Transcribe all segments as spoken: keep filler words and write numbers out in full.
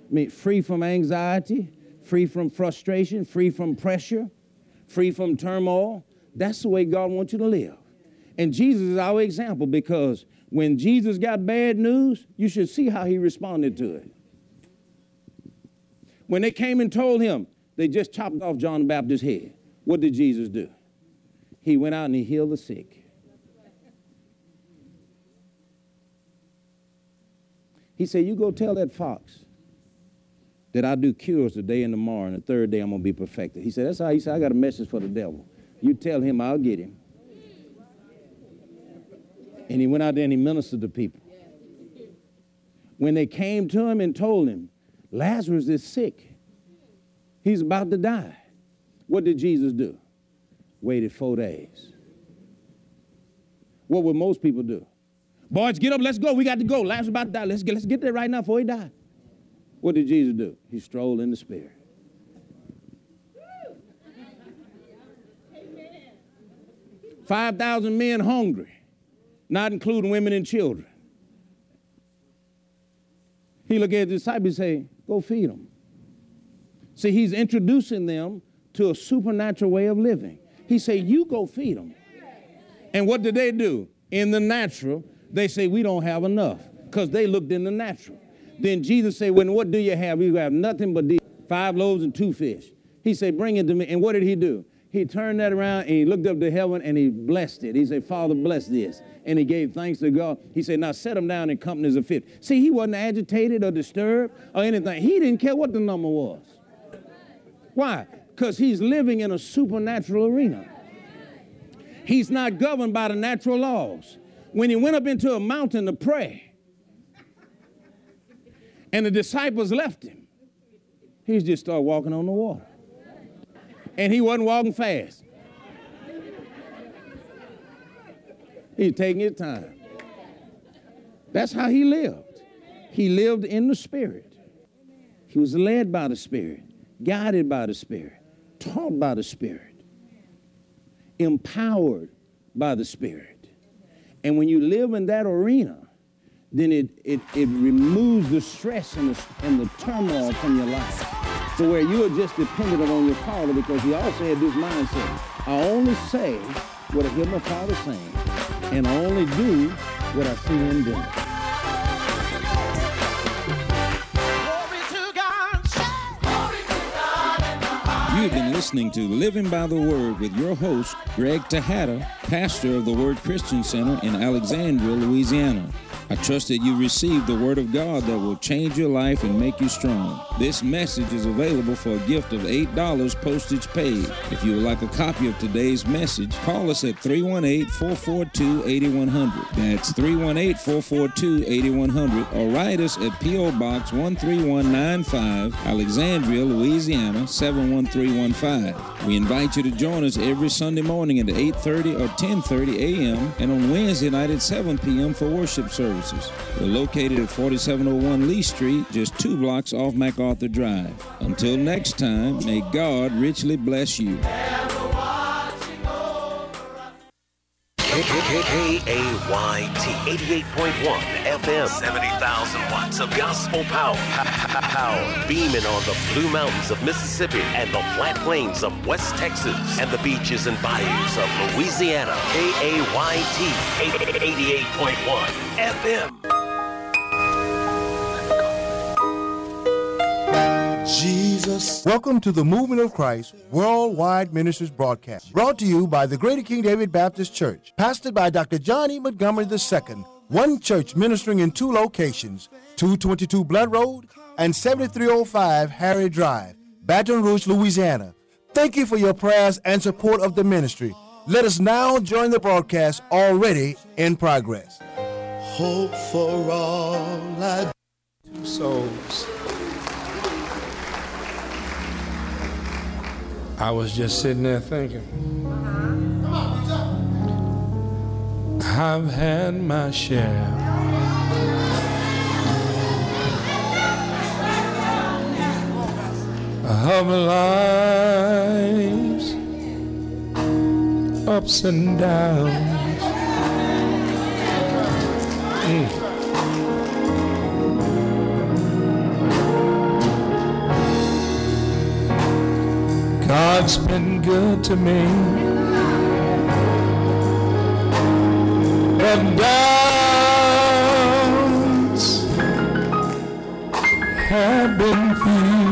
I mean, free from anxiety, free from frustration, free from pressure, free from turmoil. That's the way God wants you to live. And Jesus is our example, because when Jesus got bad news, you should see how he responded to it. When they came and told him they just chopped off John the Baptist's head, what did Jesus do? He went out and he healed the sick. He said, you go tell that fox that I do cures today and tomorrow, and the third day I'm going to be perfected. He said, that's how he said, I got a message for the devil. You tell him I'll get him. And he went out there and he ministered to people. When they came to him and told him, Lazarus is sick. He's about to die. What did Jesus do? Waited four days. What would most people do? Boys, get up, let's go. We got to go. Lazarus is about to die. Let's get, let's get there right now before he died. What did Jesus do? He strolled in the Spirit. five thousand men hungry, not including women and children. He looked at his disciples and say, go feed them. See, he's introducing them to a supernatural way of living. He said, you go feed them. And what did they do? In the natural, they say, we don't have enough, because they looked in the natural. Then Jesus said, well, what do you have? You have nothing but these five loaves and two fish. He said, bring it to me. And what did he do? He turned that around and he looked up to heaven and he blessed it. He said, Father, bless this. And he gave thanks to God. He said, now set them down in companies of fifty. See, he wasn't agitated or disturbed or anything. He didn't care what the number was. Why? Because he's living in a supernatural arena. He's not governed by the natural laws. When he went up into a mountain to pray and the disciples left him, he just started walking on the water. And he wasn't walking fast. He's taking his time. That's how he lived. He lived in the Spirit. He was led by the Spirit, guided by the Spirit, taught by the Spirit, empowered by the Spirit. And when you live in that arena, then it, it, it removes the stress and the, and the turmoil from your life, to where you are just dependent on your Father, because he also had this mindset. I only say what I hear my Father saying, and I only do what I see him doing. You've been listening to Living by the Word with your host, Greg Tejada, pastor of the Word Christian Center in Alexandria, Louisiana. I trust that you received the Word of God that will change your life and make you strong. This message is available for a gift of eight dollars postage paid. If you would like a copy of today's message, call us at three one eight, four four two, eight one zero zero. That's three one eight, four four two, eight one zero zero. Or write us at P O Box one three one nine five, Alexandria, Louisiana, seven one three one five. We invite you to join us every Sunday morning at eight thirty or ten thirty a.m. and on Wednesday night at seven p.m. for worship services. We're located at forty-seven oh one Lee Street, just two blocks off MacArthur Drive. Until next time, may God richly bless you. K A Y T eighty-eight point one F M, seventy thousand watts of gospel power. Power beaming on the Blue Mountains of Mississippi and the flat plains of West Texas and the beaches and bayous of Louisiana. K A Y T eighty-eight point one F M. Jesus. Welcome to the Movement of Christ Worldwide Ministries broadcast, brought to you by the Greater King David Baptist Church, pastored by Doctor John E. Montgomery the Second, one church ministering in two locations, two twenty-two Blood Road and seventy-three oh five Harry Drive, Baton Rouge, Louisiana. Thank you for your prayers and support of the ministry. Let us now join the broadcast already in progress. Hope for all I do. Souls. I was just sitting there thinking, I've had my share of life's ups and downs. Mm. God's been good to me. The downs have been few.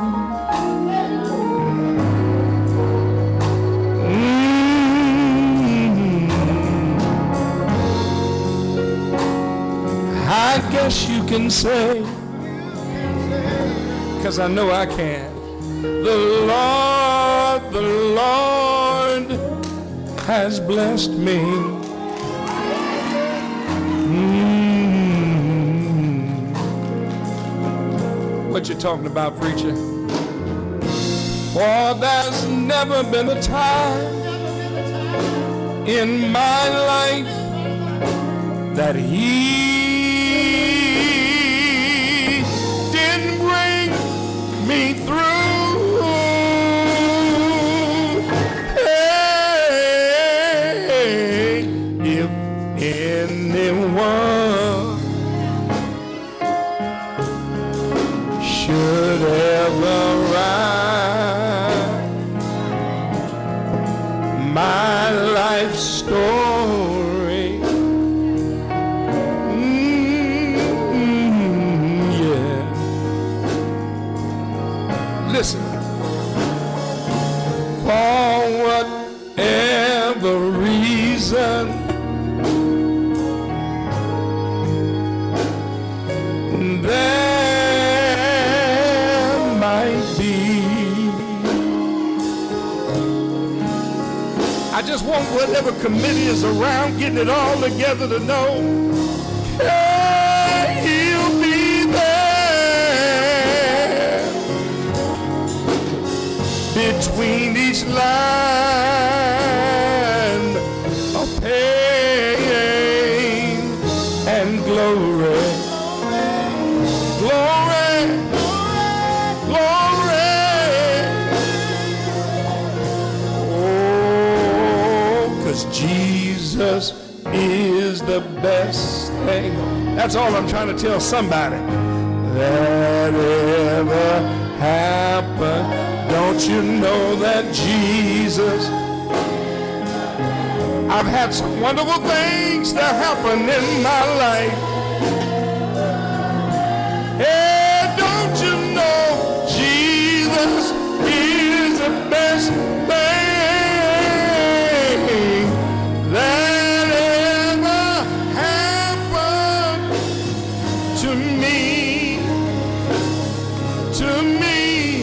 I guess you can say, because I know I can, the Lord, the Lord has blessed me. Mm. What you talking about, preacher? For there's never been a time in my life that He me through. Hey, if anyone should ever write my life story, mm, yeah. Listen, for whatever reason, there might be. I just want whatever committee is around getting it all together to know, hey, He'll be there between each line of pain and glory. Glory, glory. Oh, 'cause Jesus is the best thing. That's all I'm trying to tell somebody that ever happened. Don't you know that Jesus? I've had some wonderful things that happen in my life. Hey, don't you know Jesus is the best thing that ever happened to me, to me.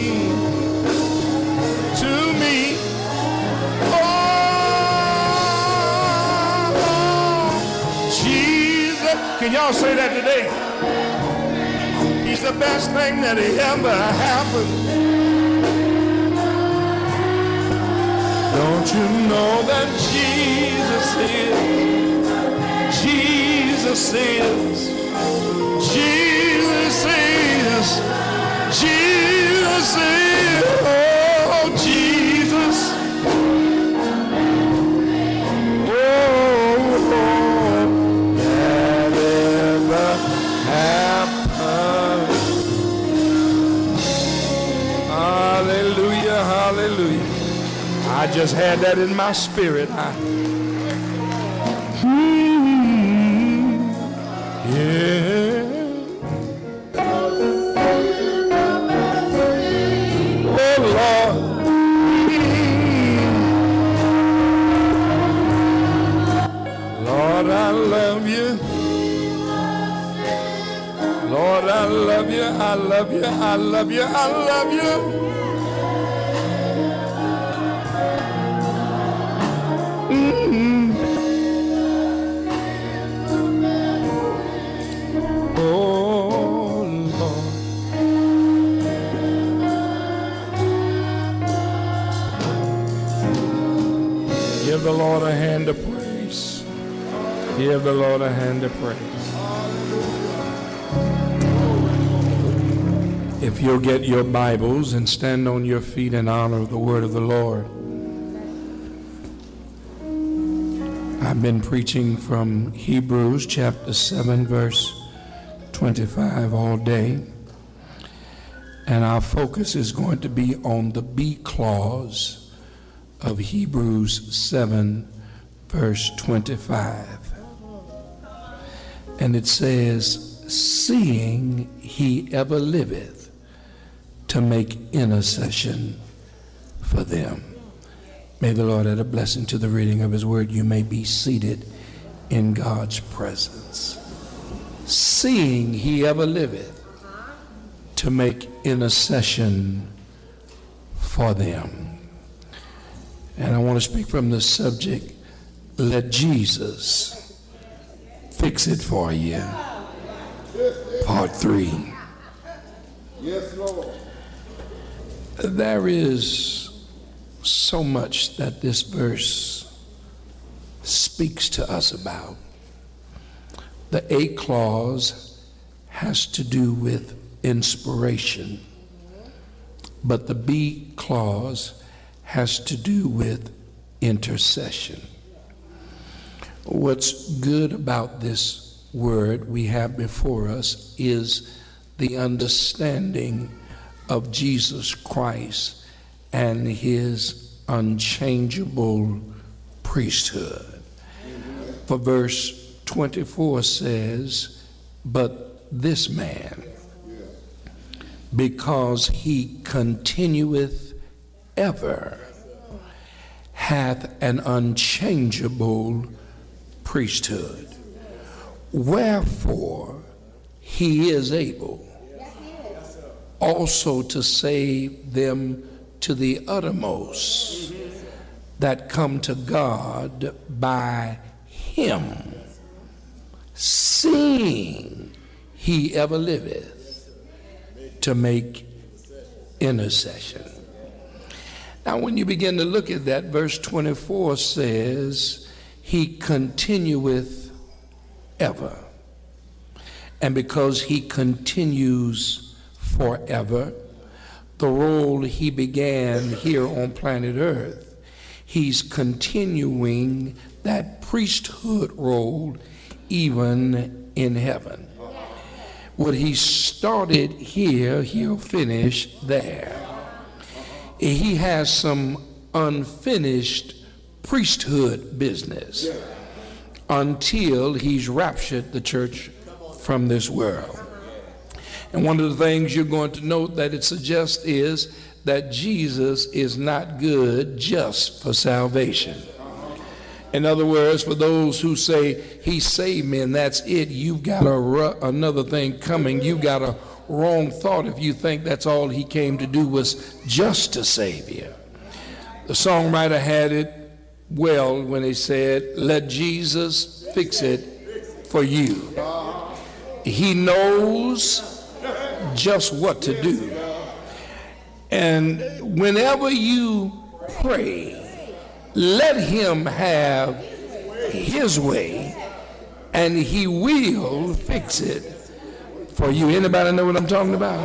Can y'all say that today? He's the best thing that he ever happened. Don't you know that Jesus is? Jesus is. Jesus is. Jesus is. Oh, Jesus. Hallelujah, hallelujah. I just had that in my spirit. I, hmm, yeah. Oh, Lord. Lord, I love you. Lord, I love you, I love you, I love you, I love you. Mm-hmm. Oh, Lord. Give the Lord a hand of praise. Give the Lord a hand of praise. If you'll get your Bibles and stand on your feet in honor of the word of the Lord. I've been preaching from Hebrews chapter seven, verse twenty-five all day. And our focus is going to be on the B clause of Hebrews seven, verse twenty-five. And it says, seeing he ever liveth to make intercession for them. May the Lord add a blessing to the reading of his word. You may be seated in God's presence. Seeing he ever liveth to make intercession for them. And I want to speak from the subject, let Jesus fix it for you. Part three. Yes, Lord. There is so much that this verse speaks to us about. The A clause has to do with inspiration, but the B clause has to do with intercession. What's good about this word we have before us is the understanding of Jesus Christ and his unchangeable priesthood. For verse twenty-four says, but this man, because he continueth ever, hath an unchangeable priesthood. Wherefore he is able also to save them to the uttermost that come to God by him, seeing he ever liveth to make intercession. Now, when you begin to look at that, verse twenty-four says, he continueth ever. And because he continues forever, the role he began here on planet Earth, he's continuing that priesthood role even in heaven. What he started here, he'll finish there. He has some unfinished priesthood business until he's raptured the church from this world. And one of the things you're going to note that it suggests is that Jesus is not good just for salvation. In other words, for those who say he saved me and that's it, you've got a, another thing coming. You've got a wrong thought if you think that's all he came to do was just to save you. The songwriter had it well when he said, let Jesus fix it for you. He knows just what to do. And whenever you pray, let him have his way and he will fix it for you. Anybody know what I'm talking about?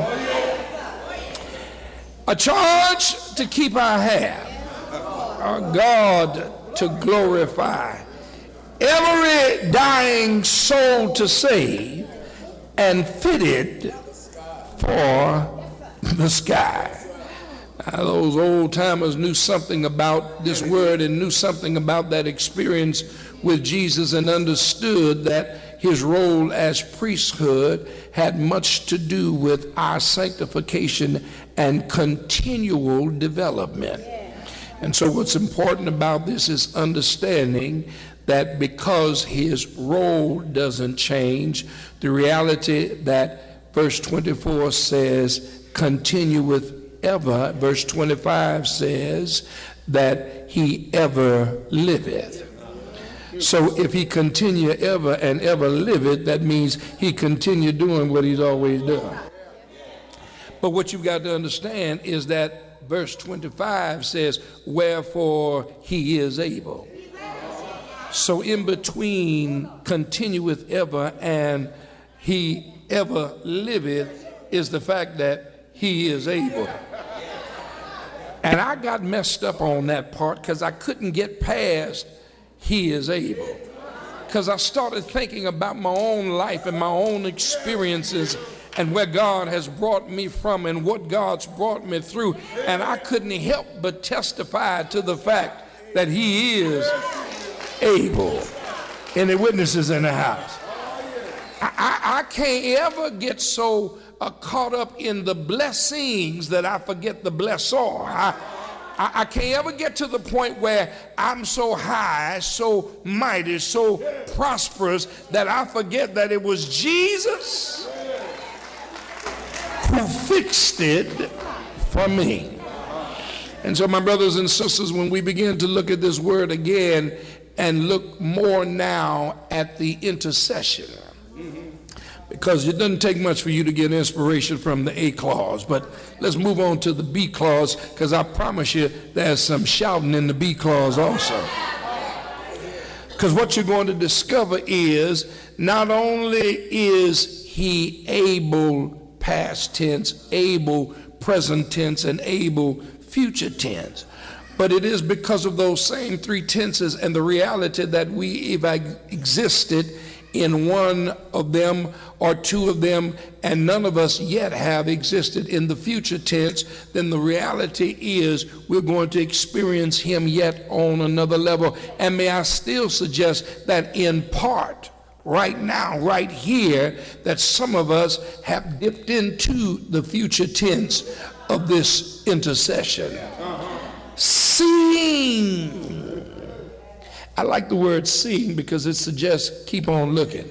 A charge to keep our have, our God to glorify, every dying soul to save, and fitted for the sky. Now, those old timers knew something about this word and knew something about that experience with Jesus and understood that his role as priesthood had much to do with our sanctification and continual development. And so what's important about this is understanding that because his role doesn't change, the reality that verse twenty-four says, continueth ever, verse twenty-five says that he ever liveth. So if he continue ever and ever liveth, that means he continue doing what he's always done. But what you've got to understand is that verse twenty-five says, wherefore he is able. So in between continueth ever and he ever liveth is the fact that he is able. And I got messed up on that part because I couldn't get past he is able. Because I started thinking about my own life and my own experiences and where God has brought me from and what God's brought me through. And I couldn't help but testify to the fact that he is able. Any witnesses in the house? I, I, I can't ever get so uh, caught up in the blessings that I forget the blessor. I, I, I can't ever get to the point where I'm so high, so mighty, so prosperous that I forget that it was Jesus who fixed it for me. And so, my brothers and sisters, when we begin to look at this word again and look more now at the intercession, because it doesn't take much for you to get inspiration from the A clause, but let's move on to the B clause, because I promise you there's some shouting in the B clause also. Because what you're going to discover is not only is he able, past tense, able, present tense, and able, future tense, but it is because of those same three tenses and the reality that we have existed in one of them or two of them, and none of us yet have existed in the future tense, then the reality is we're going to experience him yet on another level. And may I still suggest that in part, right now, right here, that some of us have dipped into the future tense of this intercession. Seeing. I like the word seeing because it suggests keep on looking.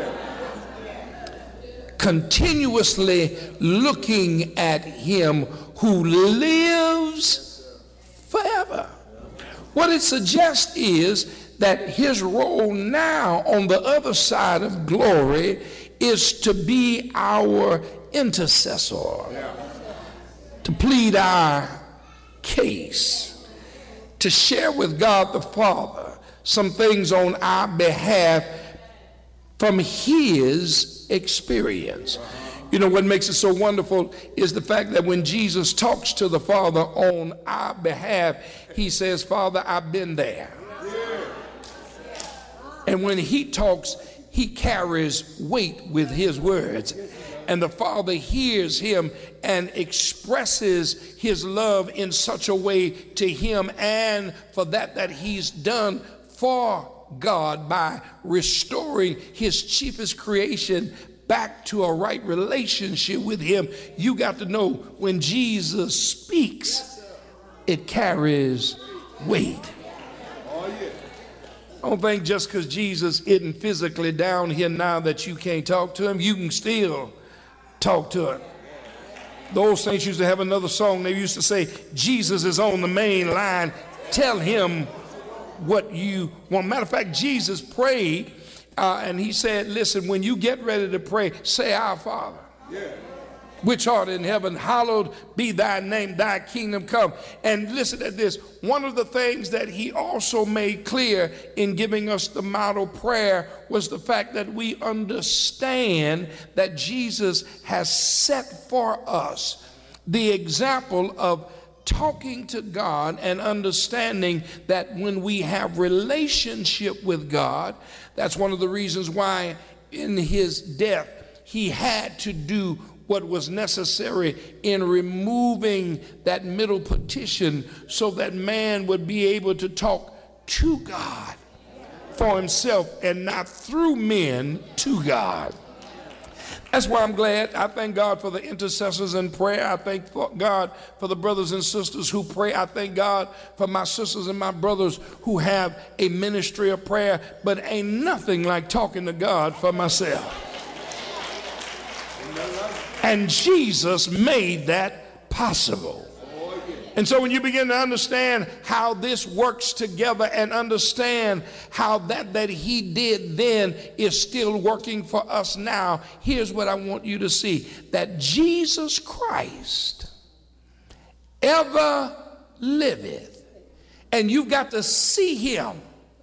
Continuously looking at him who lives forever. What it suggests is that his role now on the other side of glory is to be our intercessor, to plead our case, to share with God the Father some things on our behalf from his experience. You know what makes it so wonderful is the fact that when Jesus talks to the Father on our behalf, he says, Father, I've been there. And when he talks, he carries weight with his words. And the Father hears him and expresses his love in such a way to him and for that that he's done for God by restoring his chiefest creation back to a right relationship with him. You got to know when Jesus speaks, it carries weight. I don't think just because Jesus isn't physically down here now that you can't talk to him, you can still talk to him. Those saints used to have another song. They used to say, Jesus is on the main line. Tell him what you want. Matter of fact, Jesus prayed uh, and he said, listen, when you get ready to pray, say, Our Father, yeah, which art in heaven, hallowed be thy name, thy kingdom come. And listen to this. One of the things that he also made clear in giving us the model prayer was the fact that we understand that Jesus has set for us the example of talking to God and understanding that when we have relationship with God, that's one of the reasons why in his death he had to do what was necessary in removing that middle petition so that man would be able to talk to God for himself and not through men to God. That's why I'm glad. I thank God for the intercessors in prayer. I thank God for the brothers and sisters who pray. I thank God for my sisters and my brothers who have a ministry of prayer, but ain't nothing like talking to God for myself. And Jesus made that possible. And so when you begin to understand how this works together and understand how that that he did then is still working for us now, here's what I want you to see. That Jesus Christ ever liveth. And you've got to see him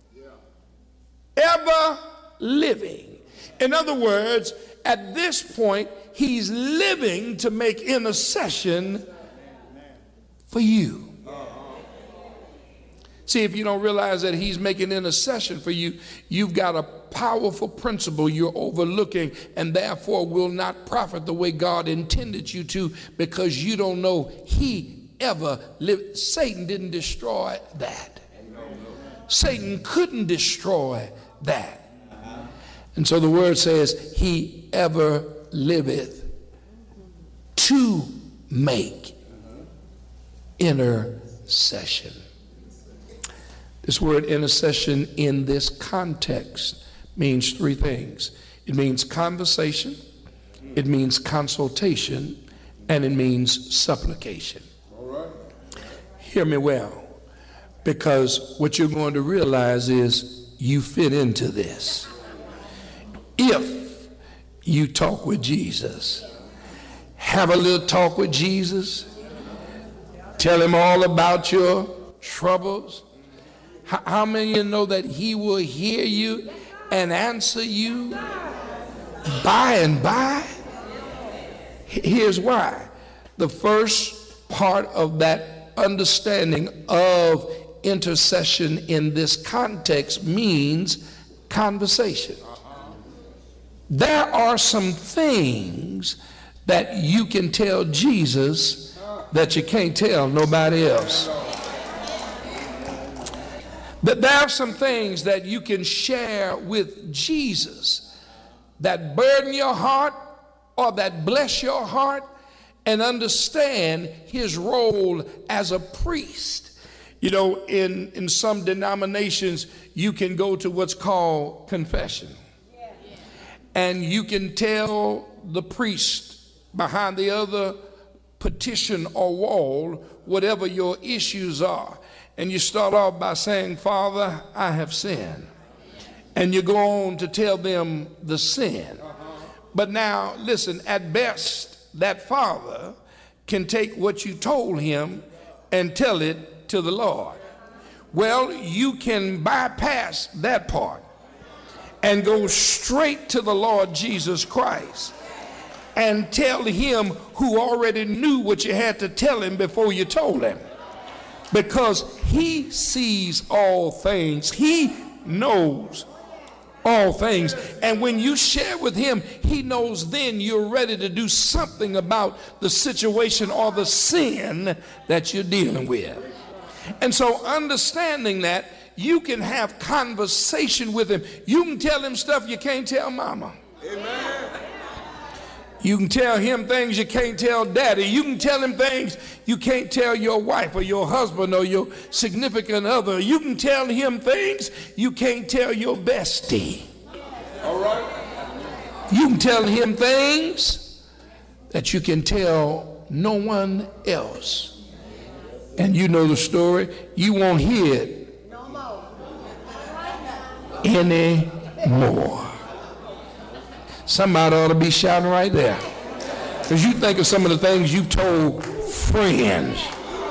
ever living. In other words, at this point, he's living to make intercession for you. See, if you don't realize that he's making intercession for you, you've got a powerful principle you're overlooking and therefore will not profit the way God intended you to, because you don't know he ever lived. Satan didn't destroy that. Satan couldn't destroy that. And so the word says he ever liveth to make intercession. This word intercession in this context means three things. It means conversation, it means consultation, and it means supplication. All right. Hear me well, because what you're going to realize is you fit into this. If you talk with Jesus, have a little talk with Jesus, tell him all about your troubles. How many of you know that he will hear you and answer you by and by? Here's why. The first part of that understanding of intercession in this context means conversation. There are some things that you can tell Jesus that you can't tell nobody else. That there are some things that you can share with Jesus that burden your heart or that bless your heart, and understand his role as a priest. You know, in, in some denominations, you can go to what's called confession. And you can tell the priest behind the other petition or wall whatever your issues are. And you start off by saying, Father, I have sinned. And you go on to tell them the sin. But now, listen, at best, that father can take what you told him and tell it to the Lord. Well, you can bypass that part and go straight to the Lord Jesus Christ and tell him who already knew what you had to tell him before you told him. Because he sees all things. He knows all things. And when you share with him, he knows then you're ready to do something about the situation or the sin that you're dealing with. And so understanding that, you can have conversation with him. You can tell him stuff you can't tell mama. Amen. You can tell him things you can't tell daddy. You can tell him things you can't tell your wife or your husband or your significant other. You can tell him things you can't tell your bestie. All right. You can tell him things that you can tell no one else. And you know the story. You won't hear it anymore. Somebody ought to be shouting right there. Because you think of some of the things you've told friends.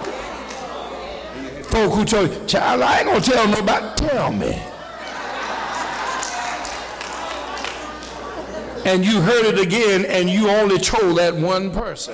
Folk who told you, child, I ain't going to tell nobody. Tell me. And you heard it again and you only told that one person.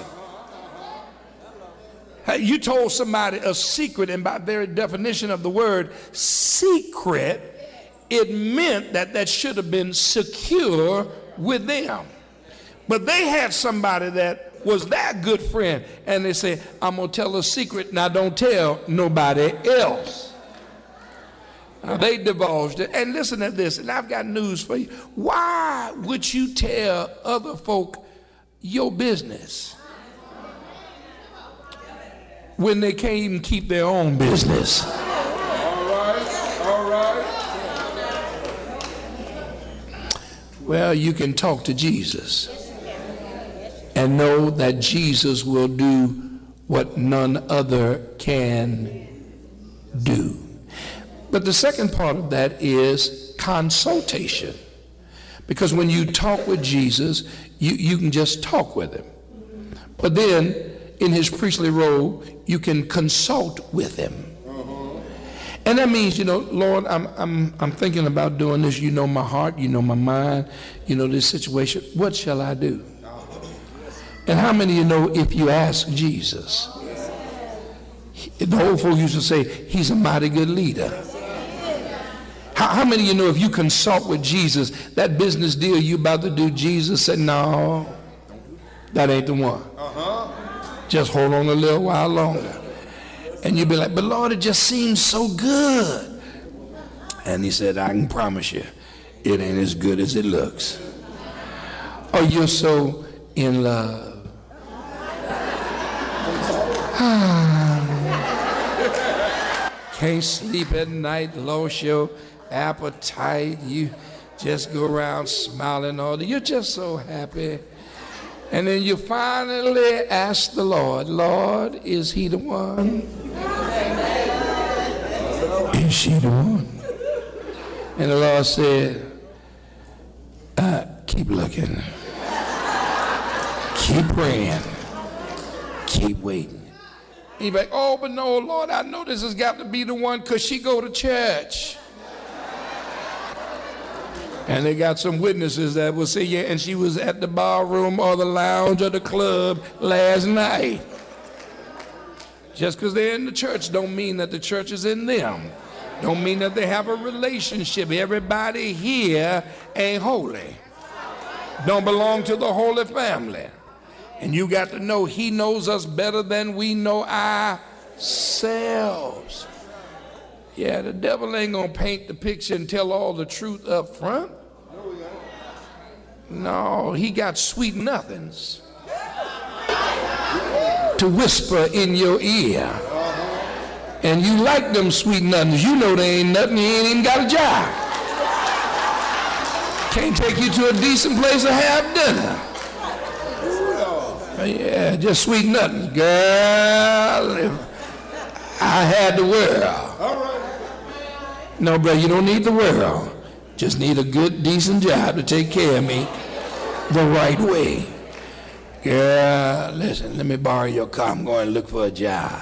You told somebody a secret, and by very definition of the word secret, it meant that that should have been secure with them. But they had somebody that was that good friend, and they said, I'm going to tell a secret, now don't tell nobody else. Now they divulged it. And listen to this, and I've got news for you. Why would you tell other folk your business when they can't even keep their own business? All right. All right. Well, you can talk to Jesus and know that Jesus will do what none other can do. But the second part of that is consultation. Because when you talk with Jesus, you, you can just talk with him. But then, in his priestly role, you can consult with him. And that means, you know, Lord, I'm, I'm, I'm thinking about doing this. You know my heart, you know my mind, you know this situation. What shall I do? And how many of you know if you ask Jesus, The old folk used to say, he's a mighty good leader. How, how many of you know if you consult with Jesus, that business deal you about to do, Jesus said, no, that ain't the one. Uh-huh. Just hold on a little while longer. And you'd be like, but Lord, it just seems so good. And he said, I can promise you, it ain't as good as it looks. Oh, you're so in love. Can't sleep at night, lost your appetite. You just go around smiling all day. You're just so happy. And then you finally ask the Lord, Lord, is he the one? Is she the one? And the Lord said, uh, keep looking. Keep praying. Keep waiting. He's like, oh, but no, Lord, I know this has got to be the one because she go to church. And they got some witnesses that will say, yeah, and she was at the bar room or the lounge or the club last night. Just because they're in the church don't mean that the church is in them. Don't mean that they have a relationship. Everybody here ain't holy. Don't belong to the holy family. And you got to know he knows us better than we know ourselves. Yeah, the devil ain't gonna paint the picture and tell all the truth up front. No, he got sweet nothings to whisper in your ear. And you like them sweet nothings. You know they ain't nothing, you ain't even got a job. Can't take you to a decent place to have dinner. Yeah, just sweet nothings. Girl, if I had the world. No, brother, you don't need the world. Just need a good, decent job to take care of me the right way. Girl, listen, let me borrow your car. I'm going to look for a job.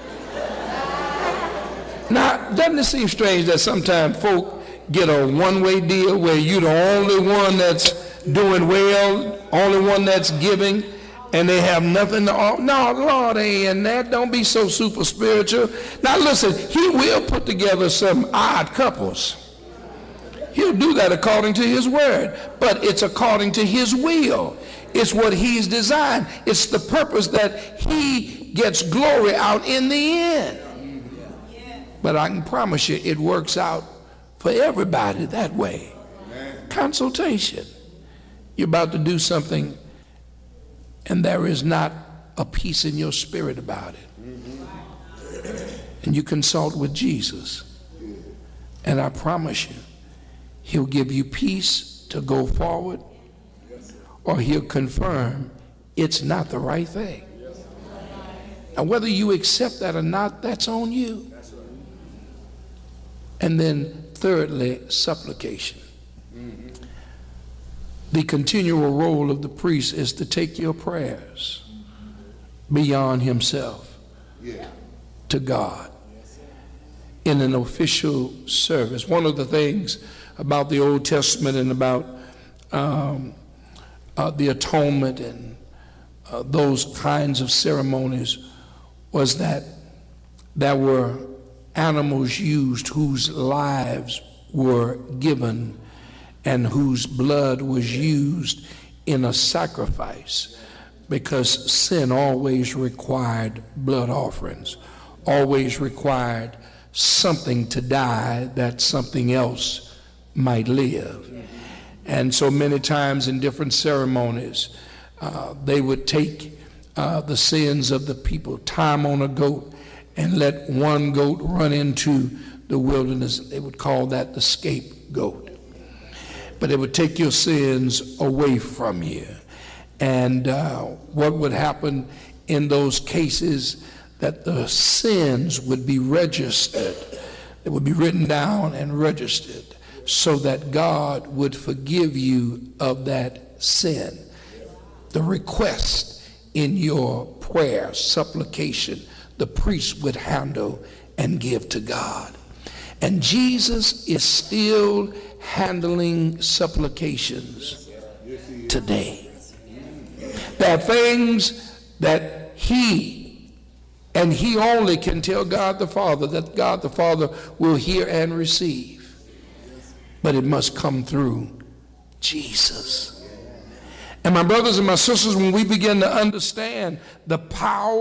Now, doesn't it seem strange that sometimes folk get a one-way deal where you're the only one that's doing well, only one that's giving, and they have nothing to offer? No, Lord ain't in that. Don't be so super spiritual. Now listen, he will put together some odd couples. He'll do that according to his word, but it's according to his will. It's what he's designed. It's the purpose that he gets glory out in the end. But I can promise you it works out for everybody that way. Consultation. You're about to do something and there is not a peace in your spirit about it. And you consult with Jesus. And I promise you, he'll give you peace to go forward, or he'll confirm it's not the right thing. And whether you accept that or not, that's on you. And then thirdly, supplication. The continual role of the priest is to take your prayers beyond himself to God in an official service. One of the things about the Old Testament and about um, uh, the atonement and uh, those kinds of ceremonies was that there were animals used whose lives were given and whose blood was used in a sacrifice, because sin always required blood offerings, always required something to die that something else might live. And so many times in different ceremonies, uh, they would take uh, the sins of the people, tie them on a goat, and let one goat run into the wilderness. They would call that the scapegoat. But it would take your sins away from you. And uh, what would happen in those cases, that the sins would be registered. They would be written down and registered so that God would forgive you of that sin. The request in your prayer, supplication, the priest would handle and give to God. And Jesus is still handling supplications today. There are things that he And he only can tell God the Father that God the Father will hear and receive. But it must come through Jesus. And my brothers and my sisters, when we begin to understand the power